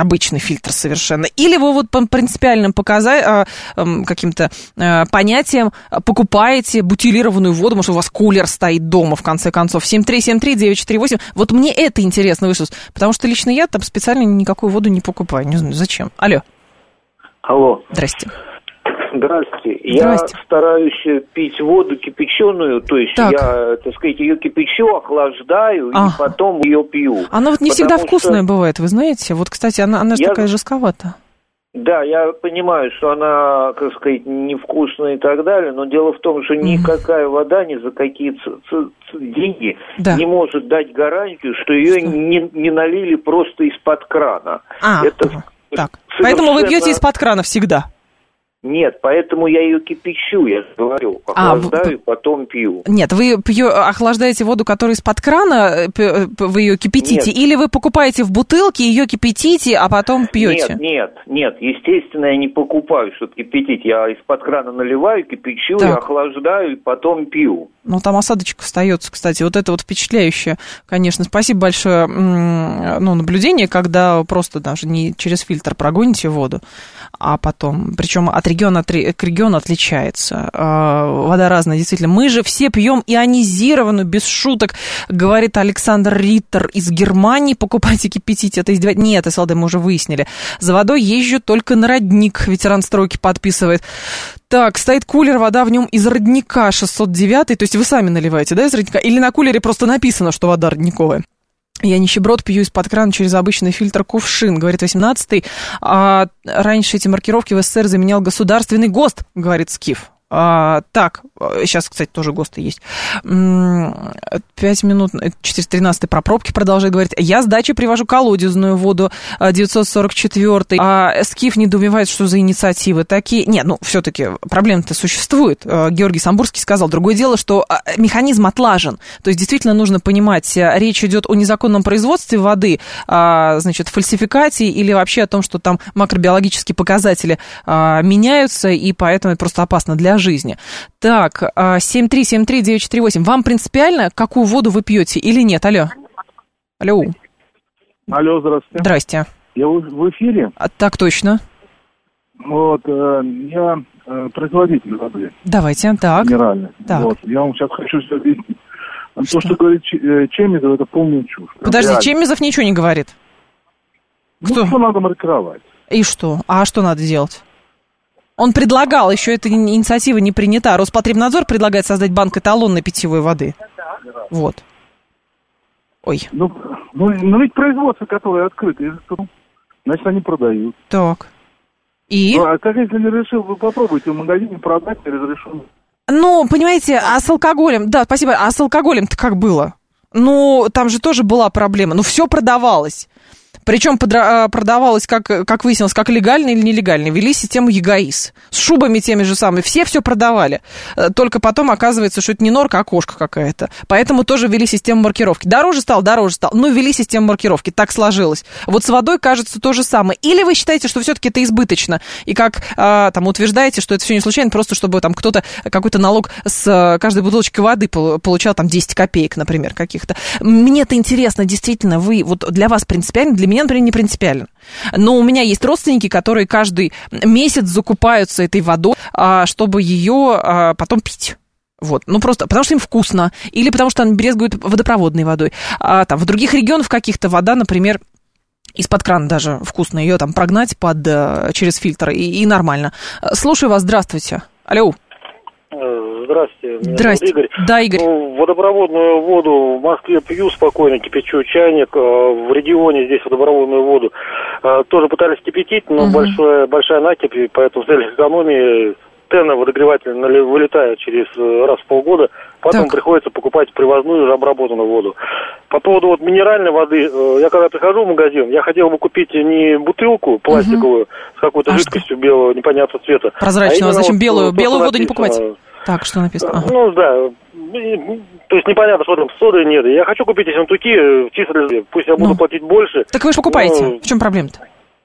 фильтр совершенно. Или вы вот по принципиальным каким-то понятиям покупаете бутилированную воду, может, у вас кулер стоит дома, в конце концов. 7373948. Вот мне это интересно вышло, потому что лично я там специально никакую воду не покупаю. Не знаю, зачем. Алло. Алло. Здрасте. Здравствуйте. Я стараюсь пить воду кипяченую, то есть я, так сказать, ее кипячу, охлаждаю и потом ее пью. Она вот не всегда вкусная бывает, вы знаете. Вот, кстати, она же такая жестковата. Да, я понимаю, что она, как сказать, невкусная и так далее, но дело в том, что никакая вода ни за какие деньги не может дать гарантию, что ее не налили просто из-под крана. Так. Поэтому вы пьете из-под крана всегда? Нет, поэтому я ее кипячу, я говорю, охлаждаю, потом пью. Нет, вы охлаждаете воду, которая из-под крана, вы ее кипятите, или вы покупаете в бутылке, ее кипятите, а потом пьете? Нет, естественно, я не покупаю, чтобы кипятить, я из-под крана наливаю, кипячу, и охлаждаю, и потом пью. Ну, там осадочек остается, кстати, вот это вот впечатляющее, конечно. Спасибо большое, наблюдение, когда просто даже не через фильтр прогоните воду, а потом, причем от региона к региону отличается. Вода разная, действительно. Мы же все пьем ионизированную, без шуток, говорит Александр Риттер из Германии. Покупайте, кипятите, это издевательство. Нет, СЛД мы уже выяснили. За водой езжу только на родник, ветеран стройки подписывает. Так, стоит кулер, вода в нем из родника 609, то есть вы сами наливаете, да, из родника? Или на кулере просто написано, что вода родниковая? Я нищеброд, пью из-под крана через обычный фильтр кувшин, говорит 18-й. А раньше эти маркировки в СССР заменял государственный ГОСТ, говорит Скиф. Так, сейчас, кстати, тоже ГОСТы есть. 5 минут, 413 про пробки продолжает говорить. Я с дачи привожу колодезную воду, 944-й. Скиф недоумевает, что за инициативы такие. Нет, все-таки проблема-то существует. Георгий Самбурский сказал. Другое дело, что механизм отлажен. То есть, действительно, нужно понимать, речь идет о незаконном производстве воды, фальсификате или вообще о том, что там макробиологические показатели меняются, и поэтому это просто опасно для жизни. Так, 7373948. Вам принципиально, какую воду вы пьете или нет? Алло. Алло, здравствуйте. Здрасте. Я в эфире? Так точно. Вот, я производитель воды. Давайте, так. Минеральной. Так. Вот, я вам сейчас хочу все объяснить. То, что говорит Чемизов, это полная чушь. Подожди, реально. Чемизов ничего не говорит? Что надо маркировать. И что? А что надо делать? Он предлагал, еще эта инициатива не принята. Роспотребнадзор предлагает создать банк эталонной питьевой воды. Вот. Ой. Ну ведь производство, которое открыто, значит, они продают. Так. И? А как если не решил, вы попробуйте в магазине продать неразрешенно. Понимаете, а с алкоголем, да, спасибо, а с алкоголем-то как было? Там же тоже была проблема. Все продавалось. Причем продавалось, как выяснилось, как легально или нелегально. Ввели систему ЕГАИС. С шубами теми же самыми. Все продавали. Только потом оказывается, что это не норка, а кошка какая-то. Поэтому тоже ввели систему маркировки. Дороже стало. Ввели систему маркировки. Так сложилось. Вот с водой, кажется, то же самое. Или вы считаете, что все-таки это избыточно? И как утверждаете, что это все не случайно, просто чтобы там кто-то какой-то налог с каждой бутылочки воды получал 10 копеек, например, каких-то. Мне это интересно, действительно, для вас принципиально, для меня, например, не принципиально. Но у меня есть родственники, которые каждый месяц закупаются этой водой, чтобы ее потом пить. Вот. Просто потому что им вкусно, или потому что они брезгуют водопроводной водой. В других регионах каких-то вода, например, из-под крана даже вкусно, ее прогнать через фильтр, и нормально. Слушаю вас, здравствуйте. Алло. Здравствуйте. Здрасте. Игорь. Да, Игорь. Водопроводную воду в Москве пью спокойно, кипячу чайник. В регионе здесь водопроводную воду тоже пытались кипятить, но большая накипь, и поэтому в целях экономии тена водогревательная вылетает через раз в полгода. Потом приходится покупать привозную уже обработанную воду. По поводу минеральной воды, я когда прихожу в магазин, я хотел бы купить не бутылку пластиковую с какой-то жидкостью белого непонятного цвета. Прозрачного, зачем белую? Белую воду не покупать. Так, что написано? Да. То есть непонятно, что там соды нет. Я хочу купить ессентуки, чисто пусть я буду платить больше. Так вы же покупаете. В чем проблема-то?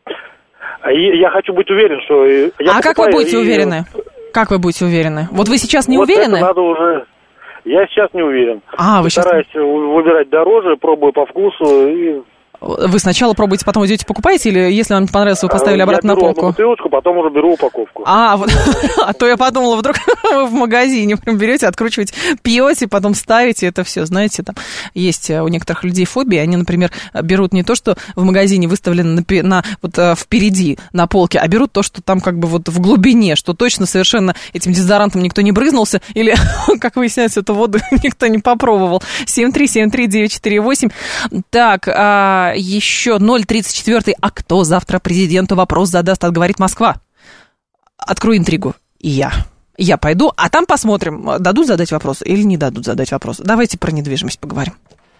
Я хочу быть уверен, что... как вы будете уверены? Как вы будете уверены? Вот вы сейчас не уверены? Это надо уже... Я сейчас не уверен. Вы стараюсь выбирать дороже, пробую по вкусу и... Вы сначала пробуете, потом идете покупаете, или если вам не понравилось, вы поставили обратно на полку? Я беру бутылочку, потом уже беру упаковку. А то я подумала, вдруг вы в магазине прям берете, откручиваете, пьете, потом ставите это все. Знаете, там есть у некоторых людей фобии, они, например, берут не то, что в магазине выставлено впереди на полке, а берут то, что там как бы вот в глубине, что точно совершенно этим дезодорантом никто не брызнулся, или, как выясняется, эту воду никто не попробовал. 7373948. Так, еще 034. А кто завтра президенту вопрос задаст, отговорит Москва? Открою интригу. Я пойду, а там посмотрим, дадут задать вопрос или не дадут задать вопрос. Давайте про недвижимость поговорим.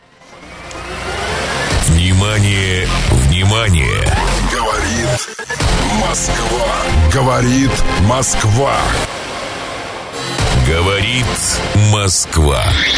Внимание, внимание! Говорит Москва. Говорит Москва. Говорит Москва.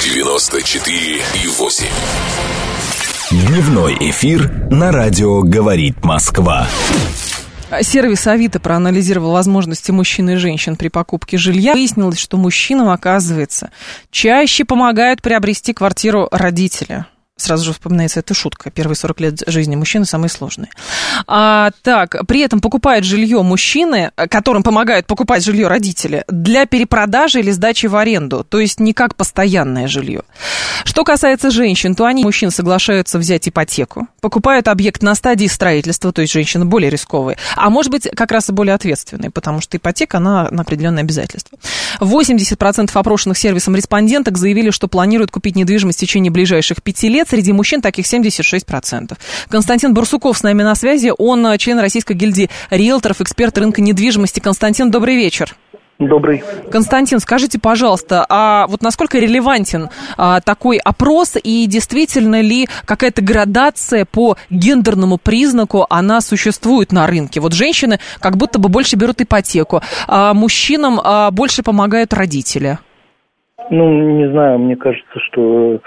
94,8. Дневной эфир на радио «Говорит Москва». Сервис Авито проанализировал возможности мужчин и женщин при покупке жилья. Выяснилось, что мужчинам, оказывается, чаще помогают приобрести квартиру родители. Сразу же вспоминается эта шутка. Первые 40 лет жизни мужчины самые сложные. При этом покупают жилье мужчины, которым помогают покупать жилье родители, для перепродажи или сдачи в аренду. То есть не как постоянное жилье. Что касается женщин, то мужчины соглашаются взять ипотеку, покупают объект на стадии строительства, то есть женщины более рисковые, а может быть как раз и более ответственные, потому что ипотека, она на определенные обязательства. 80% опрошенных сервисом респонденток заявили, что планируют купить недвижимость в течение ближайших 5 лет. Среди мужчин таких 76%. Константин Барсуков с нами на связи. Он член Российской гильдии риэлторов, эксперт рынка недвижимости. Константин, добрый вечер. Добрый. Константин, скажите, пожалуйста, а вот насколько релевантен такой опрос, и действительно ли какая-то градация по гендерному признаку, она существует на рынке? Вот женщины как будто бы больше берут ипотеку, а мужчинам больше помогают родители. Не знаю, мне кажется, что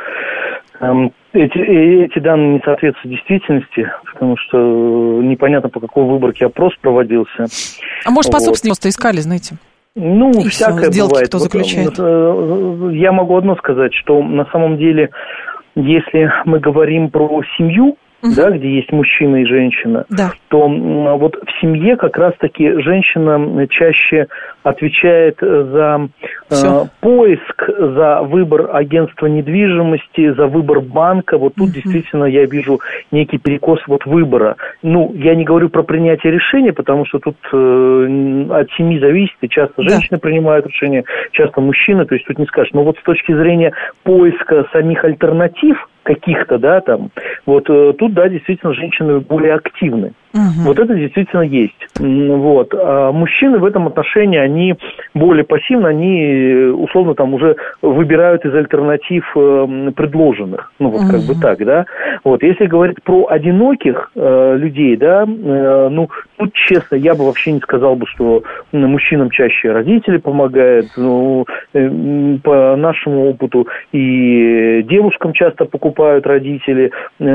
эти данные не соответствуют действительности, потому что непонятно, по какой выборке опрос проводился. А может, по собственному просто искали, знаете? И всякое сделки бывает. кто заключает? Я могу одно сказать, что на самом деле, если мы говорим про семью, да, где есть мужчина и женщина, то вот в семье как раз-таки женщина чаще отвечает за поиск, за выбор агентства недвижимости, за выбор банка. Вот тут действительно я вижу некий перекос выбора. Я не говорю про принятие решения, потому что тут от семьи зависит, и часто женщины принимают решения, часто мужчины, то есть тут не скажешь. Но вот с точки зрения поиска самих альтернатив каких-то, тут, действительно, женщины более активны. Вот это действительно есть. А мужчины в этом отношении, они более пассивны, они, условно, уже выбирают из альтернатив предложенных. Если говорить про одиноких людей, тут, честно, я бы вообще не сказал, что мужчинам чаще родители помогают. По нашему опыту и девушкам часто покупают родители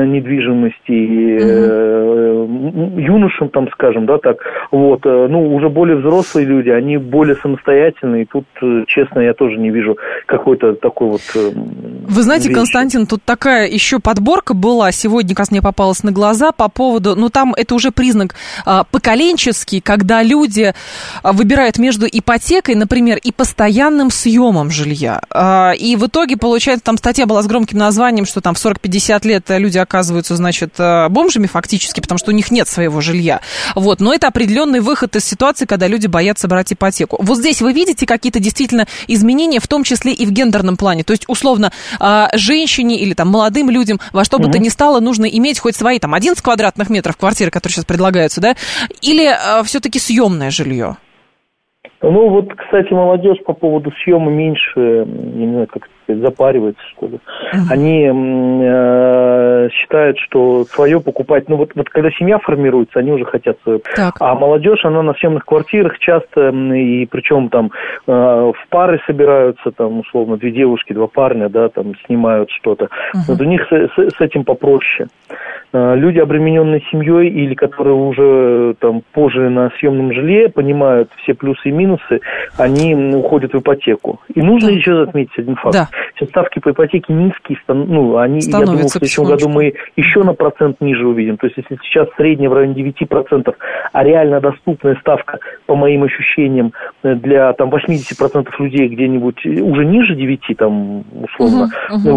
недвижимости, юношам, уже более взрослые люди, они более самостоятельные, и тут, честно, я тоже не вижу какой-то такой Вы знаете, вещи. Константин, тут такая еще подборка была, сегодня как раз мне попалась на глаза по поводу, там это уже признак поколенческий, когда люди выбирают между ипотекой, например, и постоянным съемом жилья. И в итоге, получается, там статья была с громким названием, что там в 40-50 лет люди оказываются, бомжами фактически, потому что у них нет своего жилья. Но это определенный выход из ситуации, когда люди боятся брать ипотеку. Вот здесь вы видите какие-то действительно изменения, в том числе и в гендерном плане. То есть, условно, женщине или молодым людям во что бы то ни стало нужно иметь хоть свои 11 квадратных метров квартиры, которые сейчас предлагаются, или все-таки съемное жилье? Кстати, молодежь по поводу съема меньше, я не знаю, как сказать, запаривается, что ли. Они считают, что свое покупать, когда семья формируется, они уже хотят свое. А молодежь, она на съемных квартирах часто, и причем в пары собираются, условно, 2 девушки, 2 парня, снимают что-то. У них с этим попроще. Люди, обремененные семьей или которые уже пожили на съемном жилье, понимают все плюсы и минусы, они уходят в ипотеку. И нужно еще отметить один факт. сейчас ставки по ипотеке низкие, они, я думаю, в следующем году мы еще на процент ниже увидим. То есть, если сейчас средняя в районе 9%, а реально доступная ставка, по моим ощущениям, для 80% людей где-нибудь уже ниже 9, условно,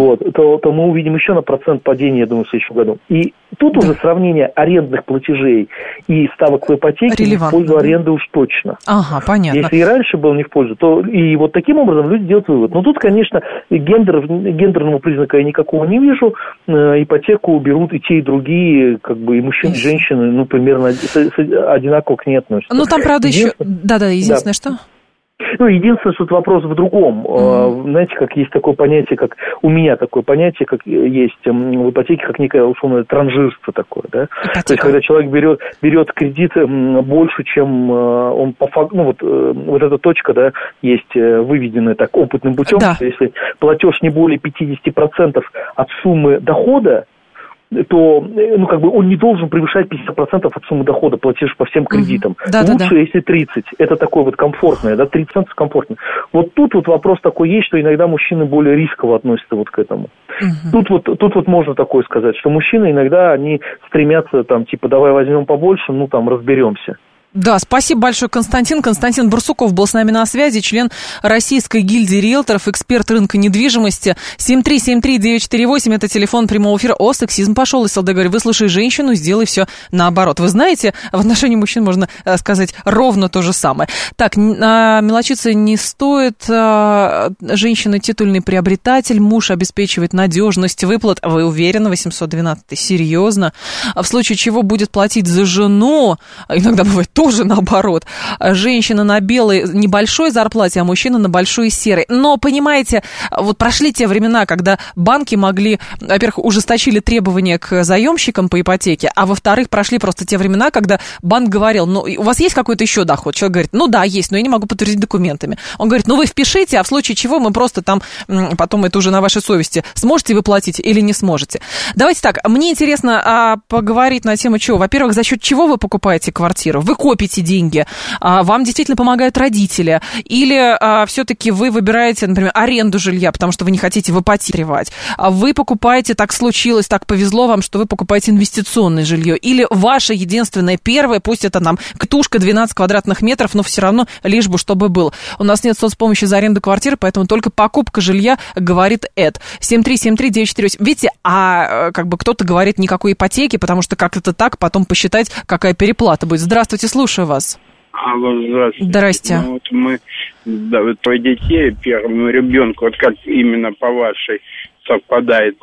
то мы увидим еще на процент падения, я думаю, в следующем году. И тут уже сравнение арендных платежей и ставок по ипотеке в пользу аренды уж точно. Ага, понятно. Если и раньше был не в пользу, то и вот таким образом люди делают вывод. Но тут, конечно, гендерного признака я никакого не вижу. Ипотеку берут и те, и другие, и мужчины, и женщины, примерно одинаково к ней относятся. Там, правда, еще... Да-да, единственное, что... Единственное, что вопрос в другом. Знаете, как есть такое понятие, как у меня такое понятие, как есть в ипотеке, как некое условное транжирство такое, да? То есть, когда человек берет кредит больше, чем он по факту, вот эта точка, да, есть выведенная так опытным путем, что если платеж не более 50% от суммы дохода, то, он не должен превышать 50% от суммы дохода, платеж по всем кредитам. Лучше, если 30. Это такое комфортное, 30% комфортно. Вот тут вопрос такой есть, что иногда мужчины более рисково относятся к этому. Тут можно такое сказать, что мужчины иногда, они стремятся, давай возьмем побольше, разберемся. Да, спасибо большое, Константин. Константин Барсуков был с нами на связи, член Российской гильдии риэлторов, эксперт рынка недвижимости. 7373948, это телефон прямого эфира. Сексизм пошел, и СЛД говорит, выслушай женщину, сделай все наоборот. Вы знаете, в отношении мужчин можно сказать ровно то же самое. Так, мелочиться не стоит. Женщина титульный приобретатель, муж обеспечивает надежность выплат. Вы уверены? 812, серьезно? В случае чего будет платить за жену, иногда бывает тоже наоборот. Женщина на белой небольшой зарплате, а мужчина на большой серой. Но, понимаете, прошли те времена, когда банки могли, во-первых, ужесточили требования к заемщикам по ипотеке, а во-вторых, прошли просто те времена, когда банк говорил, у вас есть какой-то еще доход? Человек говорит, да, есть, но я не могу подтвердить документами. Он говорит, вы впишите, а в случае чего мы просто потом это уже на вашей совести, сможете вы платить или не сможете. Давайте так, мне интересно поговорить на тему чего. Во-первых, за счет чего вы покупаете квартиру? Вы копите деньги, вам действительно помогают родители, или все-таки вы выбираете, например, аренду жилья, потому что вы не хотите в ипотеке, вы покупаете, так случилось, так повезло вам, что вы покупаете инвестиционное жилье, или ваше единственное первое, пусть это ктушка 12 квадратных метров, но все равно лишь бы чтобы был. У нас нет соцпомощи за аренду квартиры, поэтому только покупка жилья, говорит Эд. 7373948. Видите, кто-то говорит никакой ипотеки, потому что как это так, потом посчитать, какая переплата будет. Здравствуйте, слушаю вас. Алло, здравствуйте. Здрасте. Мы, твоих детей, первому ребенку, как именно по вашей совпадает.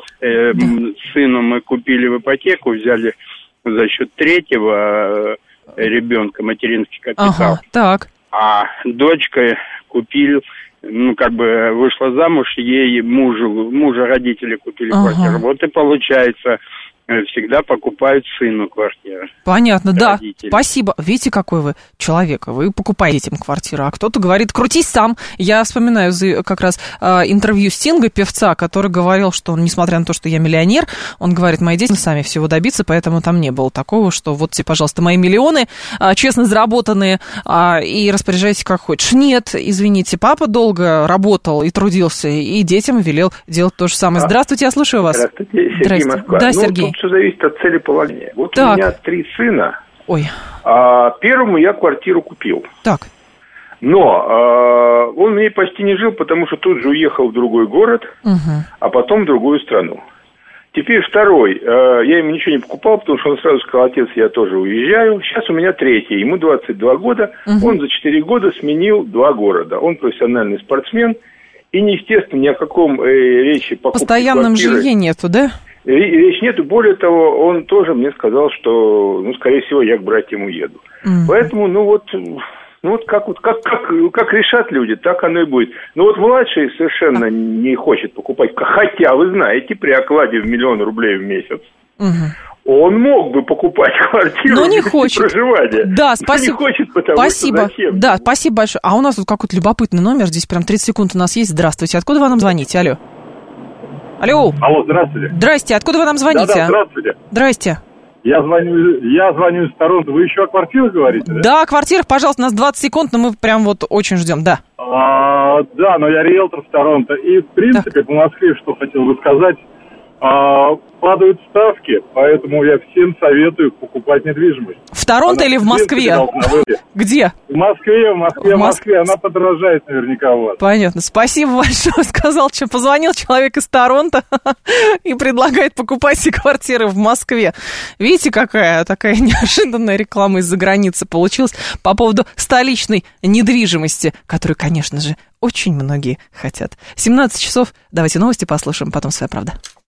Сыну мы купили в ипотеку, взяли за счет третьего ребенка материнский капитал. Ага, так. А дочка купили, вышла замуж, ей мужа родители купили квартиру. Вот и получается, всегда покупают сыну квартиру. Понятно, родители. Да. Спасибо. Видите, какой вы человек. Вы покупаете им квартиру, а кто-то говорит, крутись сам. Я вспоминаю как раз интервью Стинга, певца, который говорил, что он, несмотря на то, что я миллионер, он говорит, мои дети сами всего добиться, поэтому там не было такого, что вот тебе, пожалуйста, мои миллионы, честно заработанные, и распоряжайтесь как хочешь. Нет, извините, папа долго работал и трудился, и детям велел делать то же самое. Здравствуйте, я слушаю вас. Здравствуйте, Сергей, Москва. Да, Сергей. Тут все зависит от целеполагания. Вот так. У меня 3 сына. Ой. Первому я квартиру купил. Так. Но он мне почти не жил, потому что тут же уехал в другой город, а потом в другую страну. Теперь второй. Я ему ничего не покупал, потому что он сразу сказал, отец, я тоже уезжаю. Сейчас у меня третий. Ему 22 года. Он за 4 года сменил 2 города. Он профессиональный спортсмен. И, естественно, ни о каком речи покупки постоянном квартиры жилье нету, да? Речь нету. Более того, он тоже мне сказал, что, скорее всего, я к братьям уеду. Поэтому, как решат люди, так оно и будет. Но вот младший совершенно не хочет покупать. Хотя, вы знаете, при окладе в 1 000 000 рублей в месяц он мог бы покупать квартиру, но не хочет. Проживания. Да, спасибо. Но не хочет, потому спасибо. Что зачем? Да, спасибо большое. А у нас тут какой-то любопытный номер, здесь прям 30 секунд у нас есть. Здравствуйте. Откуда вы нам звоните? Алло. Алло. Алло, здравствуйте. Здрасте. Откуда вы нам звоните? Да, здравствуйте. Здрасте. Я звоню из Торонто. Вы еще о квартирах говорите, да? Да, о квартирах, пожалуйста, у нас 20 секунд, но мы прям вот очень ждем, да. Да, но я риэлтор в Торонто. И, в принципе, по Москве, что хотел бы сказать, падают ставки, поэтому я всем советую покупать недвижимость. В Торонто или в Москве? Где? В Москве. Она подорожает наверняка у вас. Понятно. Спасибо большое. Сказал, что позвонил человек из Торонто и предлагает покупать себе квартиры в Москве. Видите, какая такая неожиданная реклама из-за границы получилась по поводу столичной недвижимости, которую, конечно же, очень многие хотят. 17 часов. Давайте новости послушаем, потом «Своя правда».